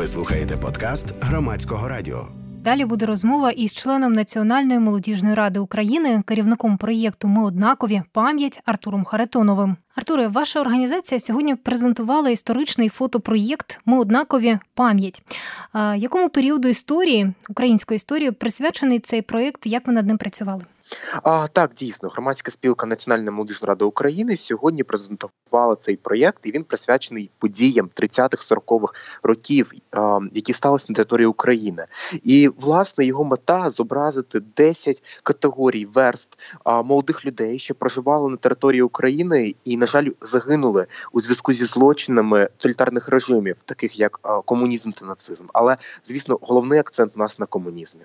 Ви слухаєте подкаст Громадського радіо. Далі буде розмова із членом Національної молодіжної ради України, керівником проєкту «Ми однакові. Пам'ять» Артуром Харитоновим. Артуре, ваша організація сьогодні презентувала історичний фотопроєкт «Ми однакові. Пам'ять». Якому періоду історії, української історії, присвячений цей проєкт, як ви над ним працювали? Так, дійсно. Громадська спілка Національна молодіжна рада України сьогодні презентувала цей проєкт, і він присвячений подіям 30-х-40-х років, які сталися на території України. І, власне, його мета – зобразити 10 категорій, верств молодих людей, що проживали на території України і, на жаль, загинули у зв'язку зі злочинами тоталітарних режимів, таких як комунізм та нацизм. Але, звісно, головний акцент у нас на комунізмі.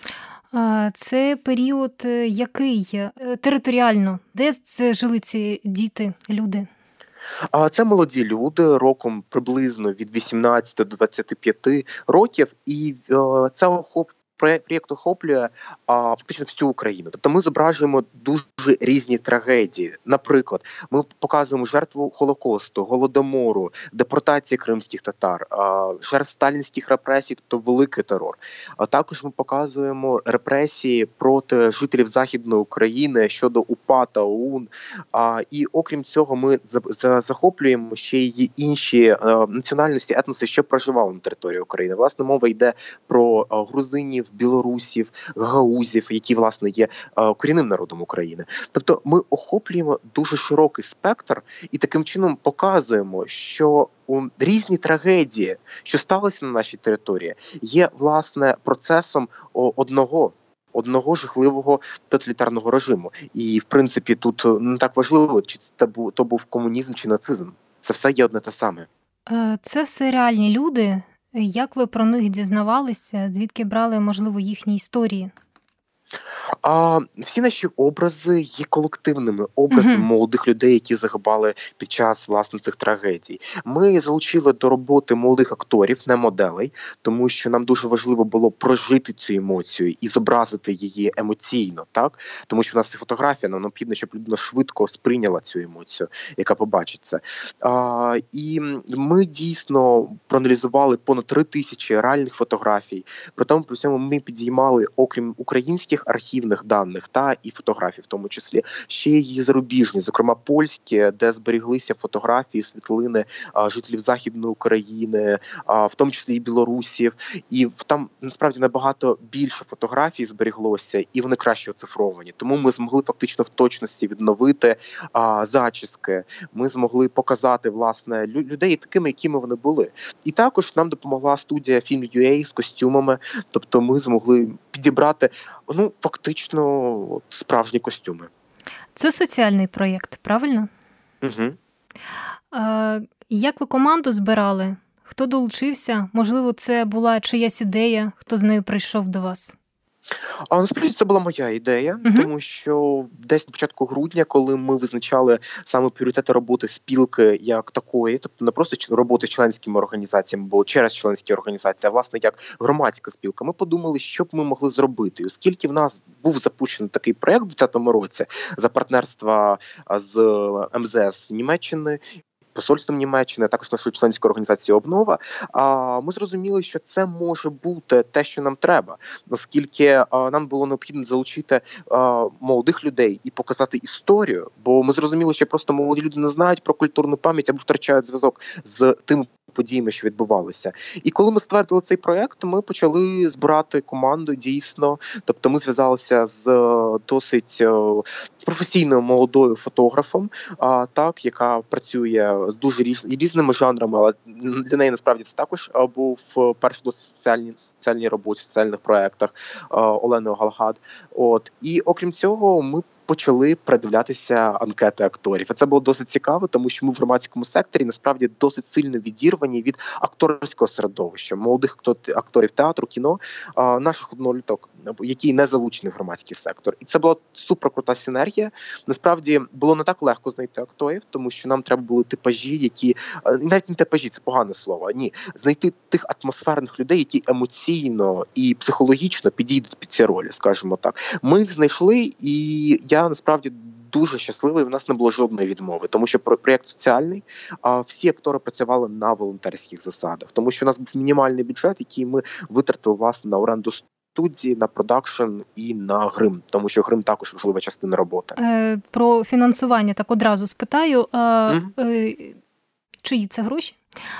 Це період який? Територіально? Де жили ці діти, люди? Це молоді люди, роком приблизно від 18 до 25 років, і це проєкт охоплює фактично всю Україну. Тобто ми зображуємо дуже різні трагедії. Наприклад, ми показуємо жертву Холокосту, Голодомору, депортації кримських татар, жертв сталінських репресій, тобто великий терор. А також ми показуємо репресії проти жителів Західної України щодо УПА та ОУН. І окрім цього ми захоплюємо ще й інші національності, етноси, що проживали на території України. Власне, мова йде про грузинів, білорусів, гагаузів, які, власне, є корінним народом України. Тобто ми охоплюємо дуже широкий спектр і таким чином показуємо, що різні трагедії, що сталося на нашій території, є, власне, процесом одного жахливого тоталітарного режиму. І, в принципі, тут не так важливо, чи то був комунізм, чи нацизм. Це все є одне те саме. Це все реальні люди. Як ви про них дізнавалися? Звідки брали, можливо, їхні історії? Всі наші образи є колективними образами молодих людей, які загибали під час, власне, цих трагедій. Ми залучили до роботи молодих акторів, не моделей, тому що нам дуже важливо було прожити цю емоцію і зобразити її емоційно, так? Тому що в нас фотографія, нам необхідно, щоб людина швидко сприйняла цю емоцію, яка побачить це. І ми дійсно проаналізували понад 3000 реальних фотографій. При цьому ми підіймали, окрім українських архівних даних та і фотографій, в тому числі, ще й зарубіжні, зокрема польські, де зберіглися фотографії, світлини жителів Західної України, в тому числі і білорусів. І там, насправді, набагато більше фотографій зберіглося, і вони краще оцифровані. Тому ми змогли фактично в точності відновити зачіски. Ми змогли показати, власне, людей такими, якими вони були. І також нам допомогла студія Film.ua з костюмами. Тобто ми змогли підібрати фактично справжні костюми. Це соціальний проєкт, правильно? Угу. Як ви команду збирали? Хто долучився? Можливо, це була чиясь ідея? Хто з нею прийшов до вас? Насправді це була моя ідея, тому що десь на початку грудня, коли ми визначали саме пріоритети роботи спілки як такої, тобто не просто роботи з членськими організаціями, бо через членські організації, а власне як громадська спілка, ми подумали, що б ми могли зробити. І оскільки в нас був запущений такий проєкт у 2020 році за партнерства з МЗС Німеччини, посольством Німеччини, а також нашою членською організацією «Обнова», ми зрозуміли, що це може бути те, що нам треба, оскільки нам було необхідно залучити молодих людей і показати історію, бо ми зрозуміли, що просто молоді люди не знають про культурну пам'ять або втрачають зв'язок з тими подіями, що відбувалися. І коли ми ствердили цей проєкт, ми почали збирати команду дійсно. Тобто ми зв'язалися з досить професійною молодою фотографом, яка працює з дуже різними жанрами, але для неї насправді це також був перший досвід в соціальній роботі, в соціальних проєктах Оленою Галгад. І окрім цього, ми почали передивлятися анкети акторів. І це було досить цікаво, тому що ми в громадському секторі насправді досить сильно відірвані від акторського середовища, молодих акторів театру, кіно, наших одноліток, які не залучені в громадський сектор. І це була суперкрута синергія. Насправді було не так легко знайти акторів, тому що нам треба були типажі, які, навіть не типажі, це погане слово, ні, знайти тих атмосферних людей, які емоційно і психологічно підійдуть під ці ролі, скажімо так. Ми їх знайшли, і я насправді дуже щасливий, в нас не було жодної відмови, тому що проєкт соціальний, а всі актори працювали на волонтерських засадах, тому що у нас був мінімальний бюджет, який ми витратили, власне, на оренду студії, на продакшн і на грим, тому що грим також важлива частина роботи. Про фінансування так одразу спитаю. Чиї це гроші?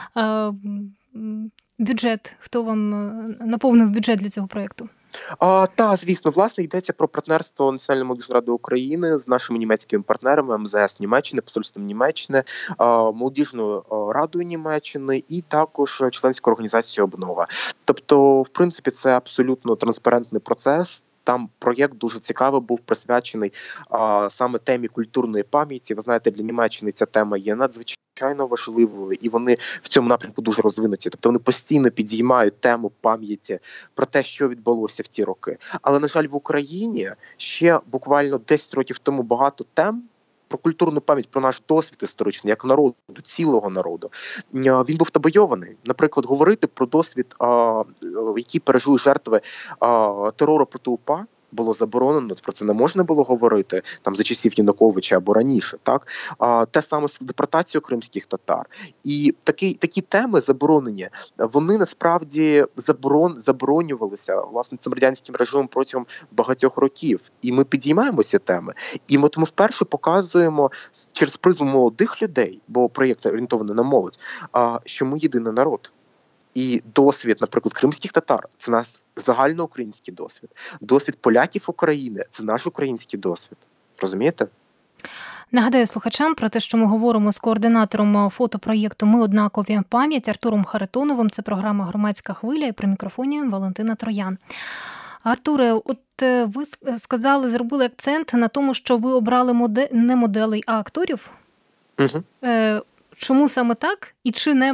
Бюджет, хто вам наповнив бюджет для цього проєкту? Звісно, власне, йдеться про партнерство Національної молодіжної ради України з нашими німецькими партнерами МЗС Німеччини, посольством Німеччини, молодіжною радою Німеччини і також членською організацією «Обнова». Тобто, в принципі, це абсолютно транспарентний процес. Там проєкт дуже цікавий, був присвячений саме темі культурної пам'яті. Ви знаєте, для Німеччини ця тема є надзвичайно важливою, і вони в цьому напрямку дуже розвинуті. Тобто вони постійно підіймають тему пам'яті про те, що відбулося в ті роки. Але, на жаль, в Україні ще буквально 10 років тому багато тем про культурну пам'ять, про наш досвід історичний, як народу, цілого народу, він був табойований. Наприклад, говорити про досвід, який пережили жертви терору проти УПА, було заборонено, про це не можна було говорити там за часів Януковича або раніше, так? Те саме з депортацією кримських татар. І такі теми заборонені, вони насправді заборонювалися, власне, цим радянським режимом протягом багатьох років. І ми підіймаємо ці теми. І от ми вперше показуємо через призму молодих людей, бо проєкт орієнтований на молодь, що ми єдиний народ. І досвід, наприклад, кримських татар – це наш загальноукраїнський досвід. Досвід поляків України – це наш український досвід. Розумієте? Нагадаю слухачам про те, що ми говоримо з координатором фотопроєкту «Ми однакові. Пам'ять» Артуром Харитоновим. Це програма «Громадська хвиля» і при мікрофоні Валентина Троян. Артуре, от ви сказали, зробили акцент на тому, що ви обрали не моделей, а акторів. Угу. Чому саме так? І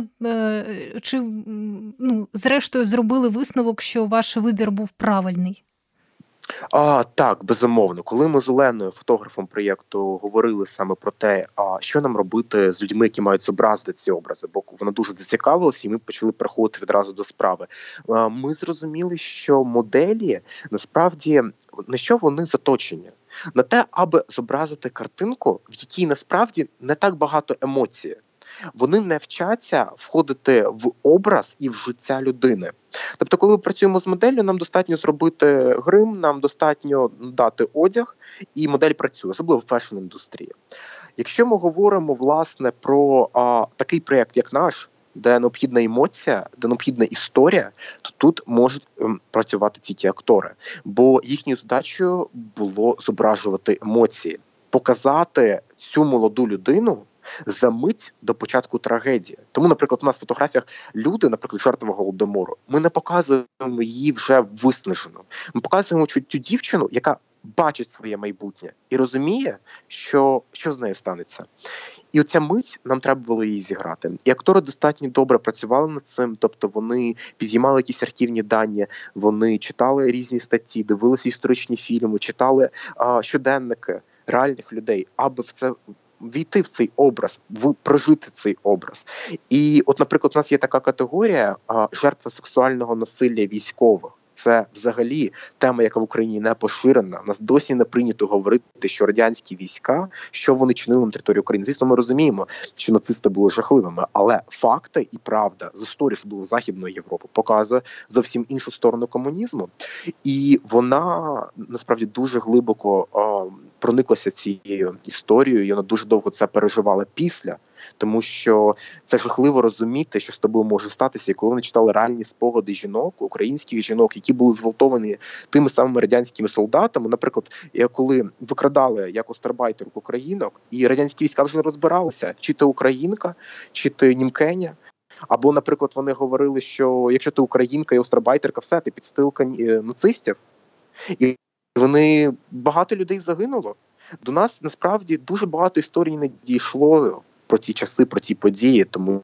зрештою зробили висновок, що ваш вибір був правильний? Так, безумовно. Коли ми з Оленою, фотографом проєкту, говорили саме про те, що нам робити з людьми, які мають зобразити ці образи, бо вона дуже зацікавилася, і ми почали переходити відразу до справи. Ми зрозуміли, що моделі, насправді, на що вони заточені? На те, аби зобразити картинку, в якій насправді не так багато емоцій. Вони не вчаться входити в образ і в життя людини. Тобто, коли ми працюємо з моделлю, нам достатньо зробити грим, нам достатньо дати одяг, і модель працює, особливо в фешн-індустрії. Якщо ми говоримо, власне, про такий проєкт, як наш, де необхідна емоція, де необхідна історія, то тут можуть працювати тільки актори. Бо їхньою задачею було зображувати емоції, показати цю молоду людину за мить до початку трагедії. Тому, наприклад, у нас в фотографіях люди, наприклад, жертва Голодомору, ми не показуємо її вже виснажену. Ми показуємо ту дівчину, яка бачить своє майбутнє і розуміє, що з нею станеться. І оця мить, нам треба було її зіграти. І актори достатньо добре працювали над цим, тобто вони підіймали якісь архівні дані, вони читали різні статті, дивилися історичні фільми, читали щоденники реальних людей, аби війти в цей образ, прожити цей образ. І от, наприклад, у нас є така категорія жертва сексуального насилля військових. Це взагалі тема, яка в Україні не поширена. У нас досі не прийнято говорити, що радянські війська, що вони чинили на території України. Звісно, ми розуміємо, що нацисти були жахливими, але факти і правда з історії, особливо Західної Європи, показує зовсім іншу сторону комунізму. І вона, насправді, дуже глибоко прониклася цією історією, і вона дуже довго це переживала після, тому що це жахливо розуміти, що з тобою може статися, і коли вони читали реальні спогади жінок, українських жінок, які були зґвалтовані тими самими радянськими солдатами, наприклад, коли викрадали як остарбайтерку українок, і радянські війська вже не розбиралися, чи ти українка, чи ти німкеня. Або, наприклад, вони говорили, що якщо ти українка і остарбайтерка, все, ти підстилка нацистів. І багато людей загинуло. До нас, насправді, дуже багато історій не дійшло про ті часи, про ті події, тому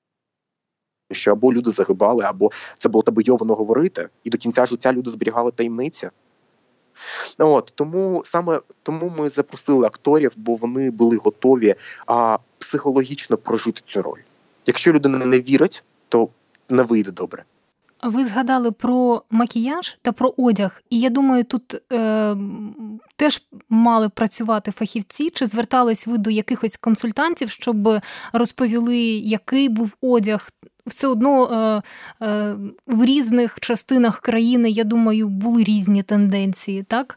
що або люди загибали, або це було табойовано говорити, і до кінця життя люди зберігали таємниці. Тому ми запросили акторів, бо вони були готові психологічно прожити цю роль. Якщо людина не вірить, то не вийде добре. Ви згадали про макіяж та про одяг, і я думаю, тут теж мали працювати фахівці, чи звертались ви до якихось консультантів, щоб розповіли, який був одяг? Все одно в різних частинах країни, я думаю, були різні тенденції, так?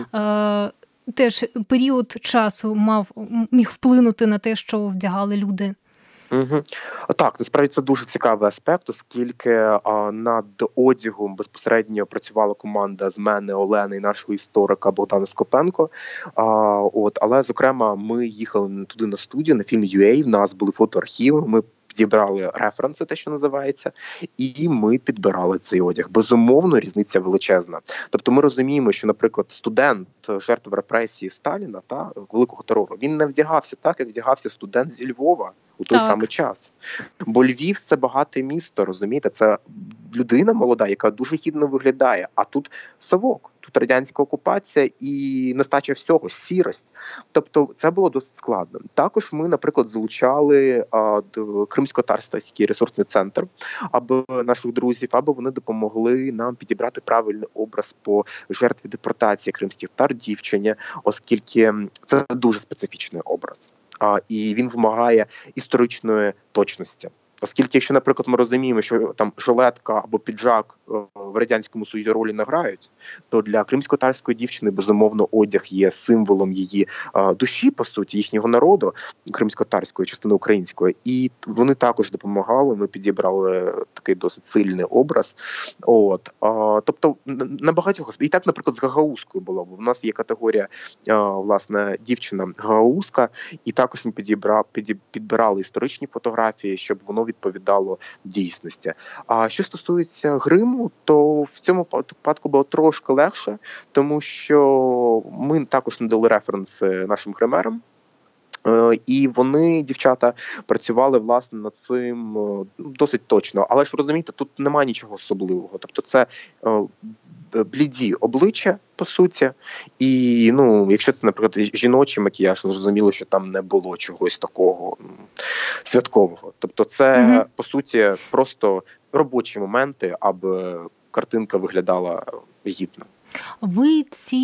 Теж період часу міг вплинути на те, що вдягали люди. Так, насправді це дуже цікавий аспект, оскільки над одягом безпосередньо працювала команда з мене, Олени і нашого історика Богдана Скопенко. Але, зокрема, ми їхали туди на студію, на фільм UA, в нас були фотоархіви, ми підібрали референси, те, що називається, і ми підбирали цей одяг. Безумовно, різниця величезна. Тобто ми розуміємо, що, наприклад, студент, жертва репресії Сталіна, великого терору, він не вдягався так, як вдягався студент зі Львова у той самий час. Бо Львів – це багате місто, розумієте? Це людина молода, яка дуже гідно виглядає, а тут совок. Тут радянська окупація і нестача всього, сірость. Тобто це було досить складно. Також ми, наприклад, залучали Кримсько-татарський ресурсний центр, аби наших друзів, аби вони допомогли нам підібрати правильний образ по жертві депортації кримських татар, дівчині, оскільки це дуже специфічний образ. І він вимагає історичної точності. Оскільки, якщо, наприклад, ми розуміємо, що там жилетка або піджак в Радянському Союзі ролі не грають, то для кримсько-татарської дівчини, безумовно, одяг є символом її душі, по суті, їхнього народу, кримсько-татарської, частини української. І вони також допомагали, ми підібрали такий досить сильний образ. Тобто, на багатьох... І так, наприклад, з гагаузкою було, бо в нас є категорія, власне, дівчина гагаузка, і також ми підбирали історичні фотографії, щоб воно відповідало дійсності. А що стосується гриму, то в цьому випадку було трошки легше, тому що ми також надали референси нашим гримерам, і вони, дівчата, працювали, власне, над цим досить точно. Але ж, розумієте, тут немає нічого особливого. Тобто це бліді обличчя, по суті. І, якщо це, наприклад, жіночий макіяж, зрозуміло, що там не було чогось такого святкового. Тобто це, по суті, просто робочі моменти, аби картинка виглядала гідно. Ви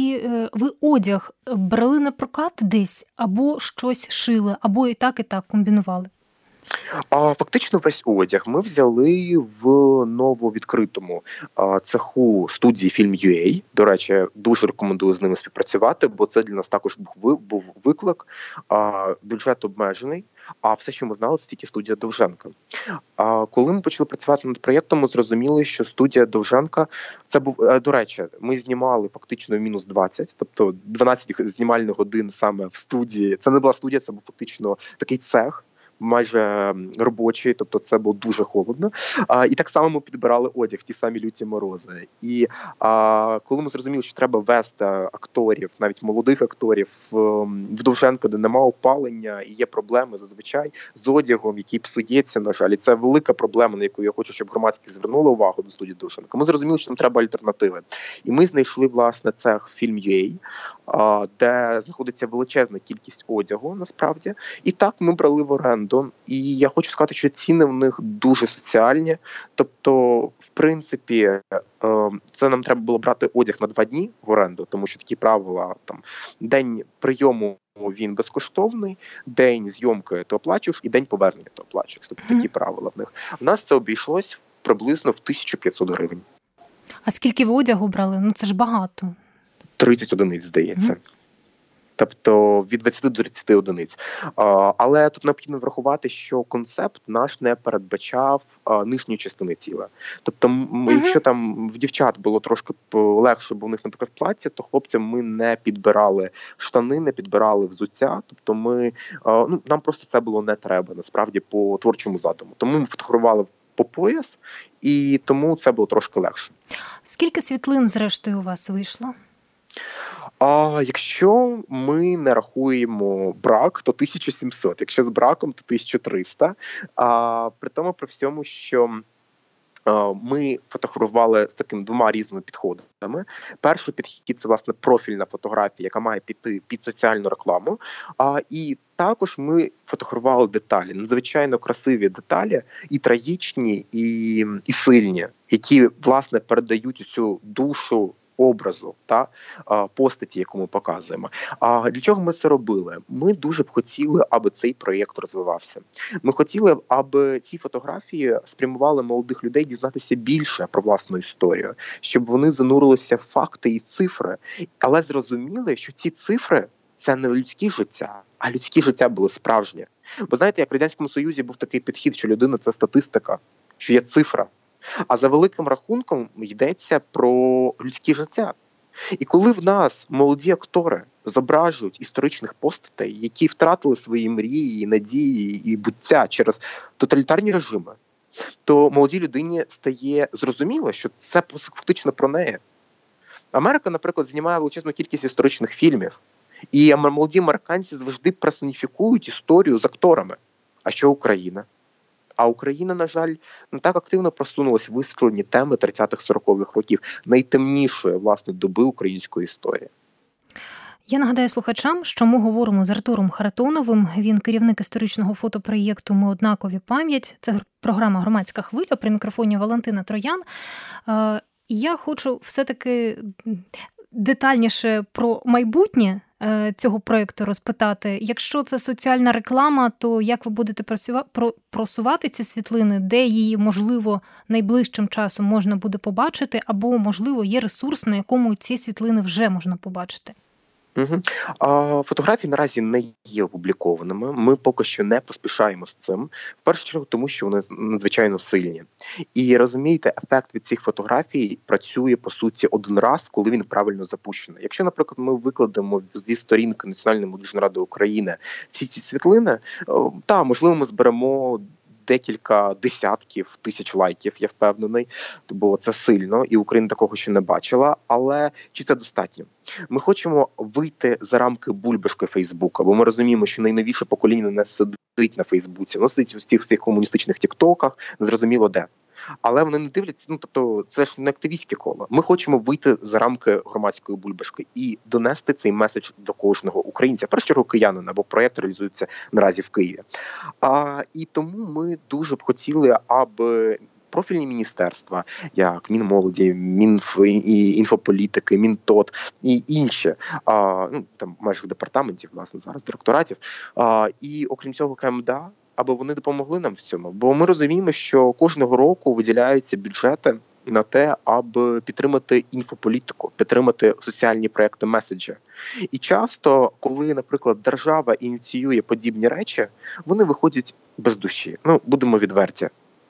одяг брали на прокат десь, або щось шили, або і так комбінували? Фактично весь одяг ми взяли в нововідкритому цеху студії «Фільм UA». До речі, дуже рекомендую з ними співпрацювати, бо це для нас також був виклик, бюджет обмежений, а все, що ми знали, це тільки студія Довженка. Коли ми почали працювати над проєктом, ми зрозуміли, що студія Довженка, це був, до речі, ми знімали фактично в мінус 20, тобто 12 знімальних годин саме в студії. Це не була студія, це був фактично такий цех, майже робочий, тобто це було дуже холодно. І так само ми підбирали одяг в ті самі люті морози. І коли ми зрозуміли, що треба вести акторів, навіть молодих акторів, в Довженко, де немає опалення і є проблеми зазвичай з одягом, який псується, на жаль. І це велика проблема, на яку я хочу, щоб громадськість звернула увагу до студії Довженка. Ми зрозуміли, що нам треба альтернативи. І ми знайшли, власне, цех «Фільм UA», де знаходиться величезна кількість одягу, насправді. І так ми брали в оренду. І я хочу сказати, що ціни в них дуже соціальні. Тобто, в принципі, це нам треба було брати одяг на 2 дні в оренду, тому що такі правила, там, день прийому він безкоштовний, день зйомки ти оплачуєш і день повернення ти оплачуєш. Тобто такі правила в них. В нас це обійшлось приблизно в 1500 гривень. А скільки ви одягу брали? Це ж багато. 30 одиниць, здається. Тобто від 20 до 30 одиниць. Але тут необхідно врахувати, що концепт наш не передбачав нижньої частини тіла. Тобто, якщо там в дівчат було трошки легше, бо в них, наприклад, плаття, то хлопцям ми не підбирали штани, не підбирали взуття. Тобто нам просто це було не треба, насправді, по творчому задуму. Тому ми фотографували по пояс, і тому це було трошки легше. Скільки світлин, зрештою, у вас вийшло? Якщо ми не рахуємо брак, то 1700. Якщо з браком, то 1300. При тому, при всьому, що Ми фотографували з такими двома різними підходами. Перший підхід – це, власне, профільна фотографія, яка має піти під соціальну рекламу. І також ми фотографували деталі, надзвичайно красиві деталі, і трагічні, і сильні, які, власне, передають цю душу образу та постаті, яку ми показуємо. А для чого ми це робили? Ми дуже б хотіли, аби цей проєкт розвивався. Ми хотіли, аби ці фотографії спрямували молодих людей дізнатися більше про власну історію, щоб вони занурилися в факти і цифри, але зрозуміли, що ці цифри – це не людські життя, а людські життя були справжні. Бо знаєте, як в Радянському Союзі був такий підхід, що людина – це статистика, що є цифра. А за великим рахунком йдеться про людське життя. І коли в нас молоді актори зображують історичних постатей, які втратили свої мрії, надії і буття через тоталітарні режими, то молодій людині стає зрозуміло, що це фактично про неї. Америка, наприклад, знімає величезну кількість історичних фільмів, і молоді американці завжди персоніфікують історію з акторами. А що Україна? А Україна, на жаль, не так активно просунулася в висвітлені теми 30-х-40-х років, найтемнішої, власне, доби української історії. Я нагадаю слухачам, що ми говоримо з Артуром Харитоновим. Він керівник історичного фотопроєкту «Ми однакові. Пам'ять». Це програма «Громадська хвиля», при мікрофоні Валентина Троян. Я хочу все-таки детальніше про майбутнє цього проєкту розпитати. Якщо це соціальна реклама, то як ви будете просувати ці світлини, де її, можливо, найближчим часом можна буде побачити, або, можливо, є ресурс, на якому ці світлини вже можна побачити? Фотографії наразі не є опублікованими. Ми поки що не поспішаємо з цим. В першу чергу тому, що вони надзвичайно сильні. І розумієте, ефект від цих фотографій працює, по суті, один раз, коли він правильно запущений. Якщо, наприклад, ми викладемо зі сторінки Національної молодіжної ради України всі ці світлини, можливо, ми зберемо декілька десятків тисяч лайків, я впевнений, бо це сильно, і Україна такого ще не бачила. Але чи це достатньо? Ми хочемо вийти за рамки бульбашки Фейсбука, бо ми розуміємо, що найновіше покоління не сидить на Фейсбуці, воно сидить у цих всіх комуністичних тіктоках, незрозуміло де. Але вони не дивляться, тобто це ж не активістське коло. Ми хочемо вийти за рамки громадської бульбашки і донести цей меседж до кожного українця, в першу чергу киянина, бо проєкт реалізується наразі в Києві. І тому ми дуже б хотіли, аби профільні міністерства, як Мінмолоді, Мінінфополітики, Мінтот і інші, там майже департаментів, власне, зараз директоратів, і окрім цього КМДА, аби вони допомогли нам в цьому. Бо ми розуміємо, що кожного року виділяються бюджети на те, аби підтримати інфополітику, підтримати соціальні проекти меседжі. І часто, коли, наприклад, держава ініціює подібні речі, вони виходять без душі. Будемо відверті.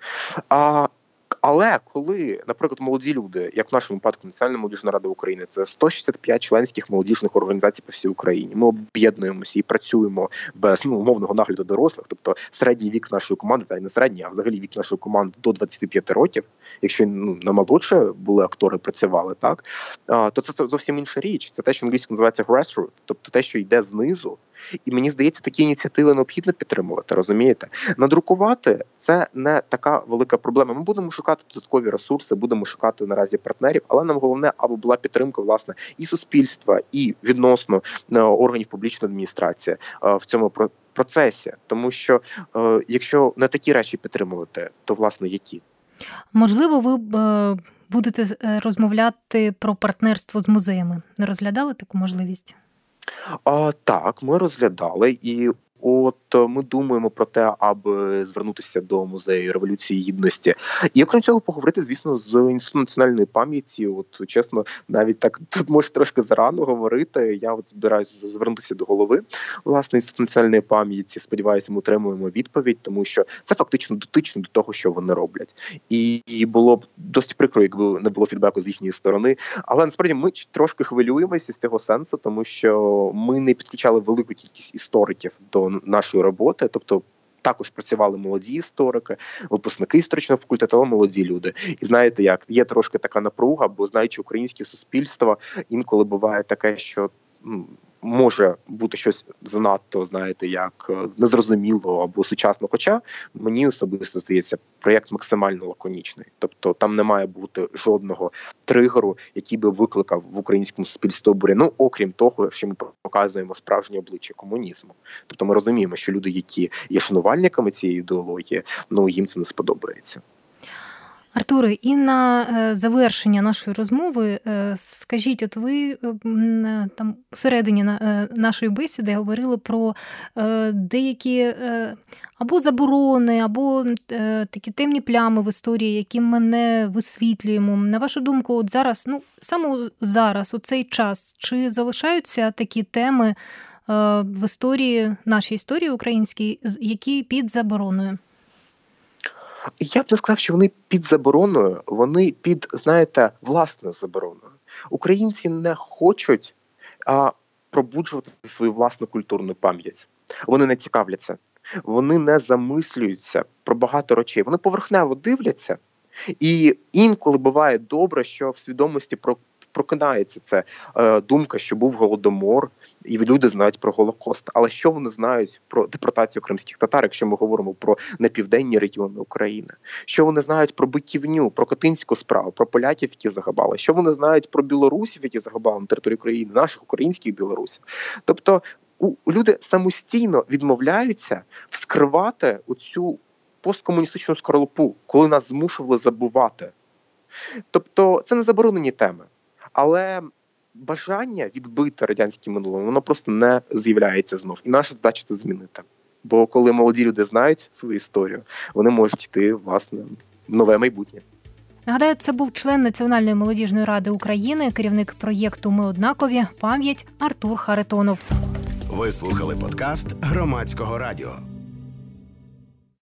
Але коли, наприклад, молоді люди, як в нашому випадку Національна молодіжна рада України, це 165 членських молодіжних організацій по всій Україні, ми об'єднуємося і працюємо без умовного нагляду дорослих, тобто середній вік нашої команди, та й не середній, а взагалі вік нашої команди до 25 років, якщо на молодше були актори, працювали, так, то це зовсім інша річ. Це те, що англійською називається grassroots, тобто те, що йде знизу. І мені здається, такі ініціативи необхідно підтримувати, розумієте? Надрукувати – це не така велика проблема. Ми будемо шукати додаткові ресурси, будемо шукати наразі партнерів, але нам головне, аби була підтримка, власне, і суспільства, і відносно органів публічної адміністрації в цьому процесі. Тому що, якщо не такі речі підтримувати, то, власне, які? Можливо, ви будете розмовляти про партнерство з музеями. Не розглядали таку можливість? Так, ми розглядали, і ми думаємо про те, аби звернутися до музею Революції Гідності. І окрім цього поговорити, звісно, з Інститутом національної пам'яті. Чесно, навіть так тут може трошки зарано говорити. Я збираюся звернутися до голови, власне, Інституту національної пам'яті. Сподіваюся, ми отримуємо відповідь, тому що це фактично дотично до того, що вони роблять. І було б досить прикро, якби не було фідбеку з їхньої сторони. Але насправді ми трошки хвилюємося з цього сенсу, тому що ми не підключали велику кількість істориків до нашої роботи, тобто також працювали молоді історики, випускники історичного факультету, але молоді люди. І знаєте як, є трошки така напруга, бо знаючи українське суспільство, інколи буває таке, що може бути щось занадто, знаєте, як незрозуміло або сучасно. Хоча мені особисто здається, проєкт максимально лаконічний. Тобто там не має бути жодного тригеру, який би викликав в українському суспільстві обурення. Окрім того, що ми показуємо справжнє обличчя комунізму. Тобто ми розуміємо, що люди, які є шанувальниками цієї ідеології, їм це не сподобається. Артуре, і на завершення нашої розмови скажіть, от ви там всередині нашої бесіди говорили про деякі або заборони, або такі темні плями в історії, які ми не висвітлюємо. На вашу думку, от зараз, саме зараз, у цей час, чи залишаються такі теми в історії, нашій історії українській, які під забороною? Я б не сказав, що вони під забороною, вони під, власною забороною. Українці не хочуть пробуджувати свою власну культурну пам'ять. Вони не цікавляться, вони не замислюються про багато речей. Вони поверхнево дивляться, і інколи буває добре, що в свідомості прокидається ця думка, що був Голодомор, і люди знають про Голокост. Але що вони знають про депортацію кримських татар, якщо ми говоримо про непівденні регіони України? Що вони знають про Биківню, про Катинську справу, про поляків, які загибали? Що вони знають про білорусів, які загибали на території України, наших українських білорусів? Тобто люди самостійно відмовляються вскривати оцю посткомуністичну скорлупу, коли нас змушували забувати. Тобто це не заборонені теми. Але бажання відбити радянське минуле, воно просто не з'являється знов. І наша задача це змінити. Бо коли молоді люди знають свою історію, вони можуть йти, власне, в нове майбутнє. Нагадаю, це був член Національної молодіжної ради України, керівник проєкту «Ми однакові. Пам'ять» Артур Харитонов. Ви слухали подкаст Громадського радіо.